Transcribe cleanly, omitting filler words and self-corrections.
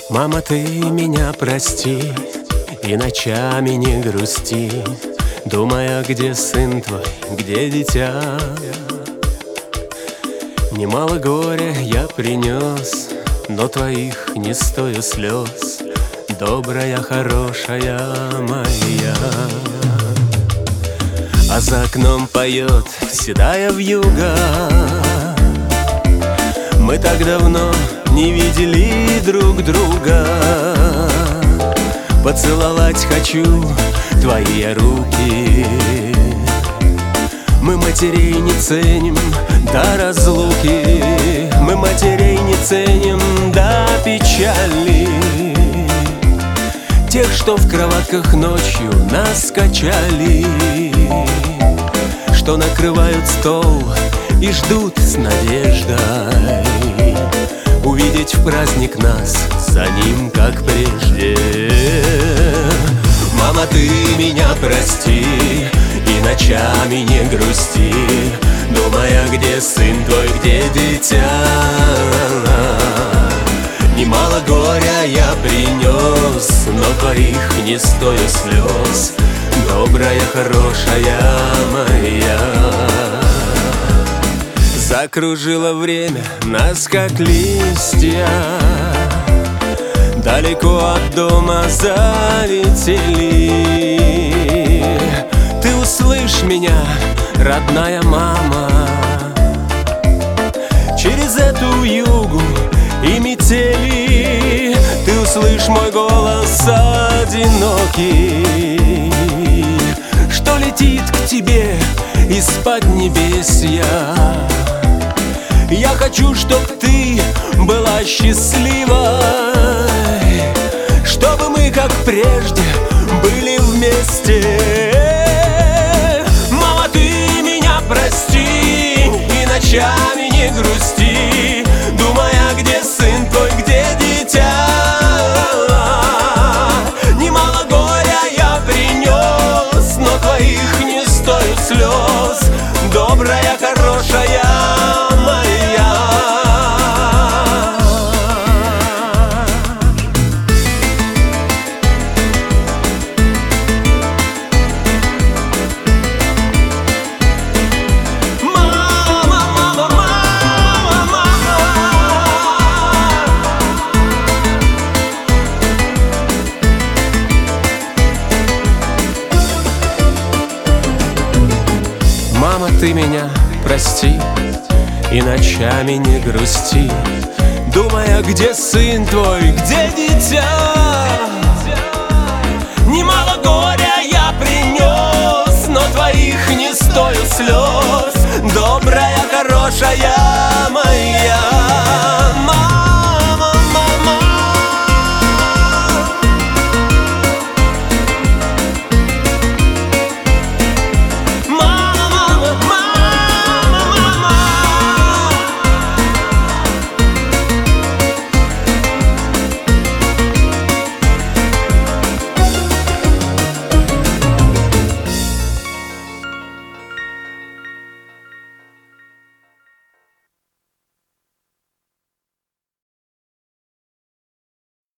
Мама, ты меня прости и ночами не грусти, думая, где сын твой, где дитя. Немало горя я принес, но твоих не стою слез, добрая, хорошая моя. А за окном поет седая вьюга. Мы так давно не видели друг друга. Поцеловать хочу твои руки. Мы матерей не ценим до разлуки. Мы матерей не ценим до печали. Тех, что в кроватках ночью нас качали, что накрывают стол и ждут с надеждой увидеть в праздник нас, за ним как прежде. Мама, ты меня прости и ночами не грусти, думая, где сын твой, где дитя. Немало горя я принес, но твоих не стою слез, добрая, хорошая моя. Закружило время нас, как листья, далеко от дома залетели. Ты услышь меня, родная мама, через эту вьюгу и метели. Ты услышь мой голос одинокий, что летит к тебе из-под небесья. Я хочу, чтоб ты была счастливой, чтобы мы, как прежде, были вместе. Мама, ты меня прости и ночами не грусти, думая, где сын твой, где дитя. Немало горя я принес, но твоих не стою слез, добрая, хорошая моя. Мама, ты меня прости и ночами не грусти, думая, где сын твой, где дитя. Немало горя я принес, но твоих не стою слез, добрая, хорошая моя.